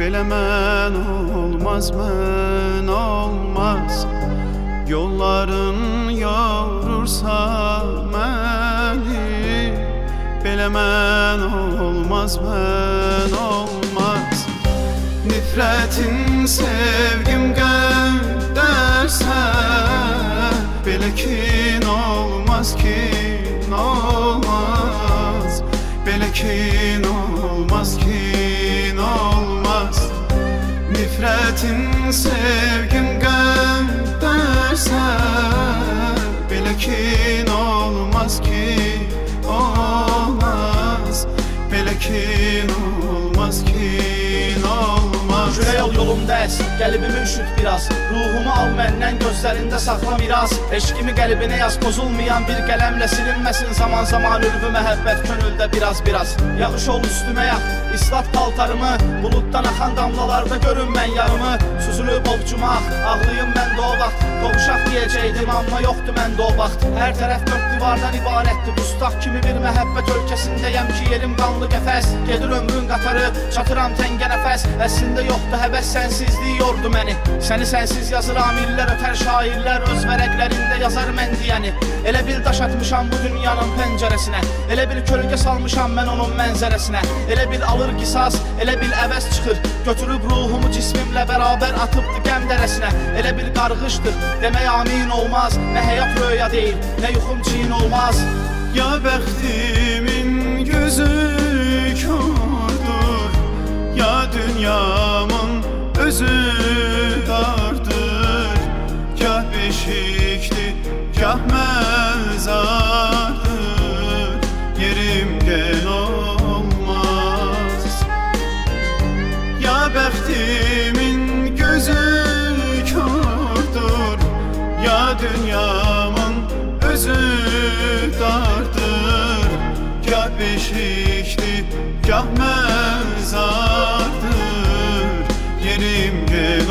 Belə mən olmaz, mən olmaz. Yolların yorursa məni, belə mən olmaz, mən olmaz. Nifrətin sevgim qədərsə, belə kin olmaz, kin olmaz. Belə kin olmaz, kin olmaz. Nifrətin sevgim qədərsə, belə kin olmaz, kin olmaz. Belə kin olmaz, kin olmaz. Şuraya yolumda əs, qəlbimi üşüt biraz. Ruhumu al məndən, gözlərində saxla miras. Eşqimi qəlbinə yaz, pozulmayan bir qələmlə silinməsin. Zaman zaman ürvü məhəbbət könüldə biraz. Yağış ol üstümə yağ, islat paltarımı. Buluddan axan damlalarda görün mən yarımı. Süzülüb ovcuma ağlayım mən də o vaxt. Qovuşaq deyəcəkdim, amma yoxdur məndə o vaxt. Hər tərəf dörd divardan ibarətdir. Dustaq kimi bir məhəbbət ölkəsindəyəm ki, yerim qanlı qəfəs. Gedir ömrün qatarı, çatıram təngə nəfəs. Əslində yoxdur həvəs, sənsizlik yordu məni. Səni sənsiz yazır amillər, ötər şairlər. Öz vərəqlərində yazar mən deyəni. Elə bil daş atmışam bu dünyanın pəncərəsinə. Elə bil kölgə salmışam mən onun mənzərəsinə. Elə bil alır qisas, elə bil əvəz çıxır. Götürüb ruhumu cismimlə bərabər atıbdı qəm dərəsinə. Elə bil qarğışdır, demək amin olmaz. Nə həyat röya deyil, nə yuxum çiyin olmaz. Ya bəxtimin gözü kördür, ya dünyamın özü dardır. Gah beşikdir, gah məzardır, yerim gen olmaz. Ya bəxtimin gözü kördür, ya dünyamın özü dardır. Gah beşikdir, gah məzardır, yerim gen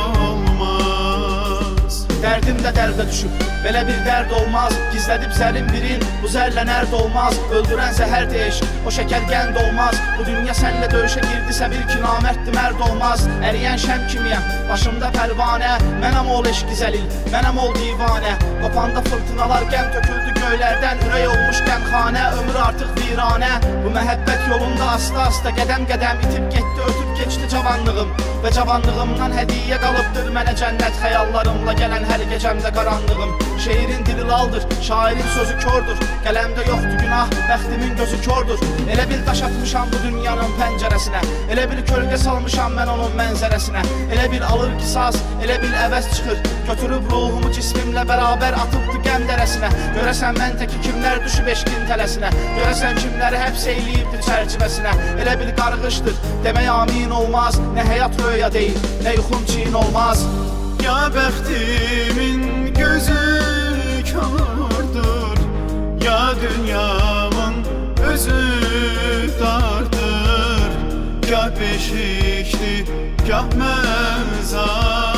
olmaz. Dərdim də dərdə düşüb, belə bir dərd olmaz. Gizlədib zərin birin, bu zərlə nərd olmaz. Öldürən zəhər deyiş, o şəkər qənd olmaz. Bu dünya sənlə döyüşə girdisə bir ki namərddir, mərd olmaz. Əriyən şəm kimiyəm, başımda pərvanə. Mənəm ol eşqi zəlil, mənəm ol divanə. Qopanda fırtınalar qəm töküldü göylərdən. Ürək olmuş qəmxanə, ömür artıq viranə. Bu məhəbbət yolunda asta-asta qədəm-qədəm itib getdi, ötüb keçdi cavanlığım. Və cavanlığımdan hədiyyə qalıbdır mənə cənnət. Xəyallarımla gələn hər gecəmdə qaranlığım. Şeirin dili laldır, şairin sözü kördür. Qələmdə yoxdur günah, bəxtimin gözü kördür. Elə bil daş atmışam bu dünyanın pəncərəsinə. Elə bil kölgə salmışam mən onun mənzərəsinə. Elə bil alır qisas, elə bil əvəz çıxır. Götürüb ruhumu cismimlə bərabər atıbdı qəm dərəsinə. Görəsən mən təki kimlər düşüb eşqin tələsinə. Görəsən kimləri həbs eyləyibdir çərçivəsinə. Elə bil qarğışdır, demək amin olmaz. Nə həyat röya deyil, nə yuxum çiyin olmaz. Ya bəxtimin gözü kördür, ya dünyamın özü dardır. Gah beşikdir, gah məzar.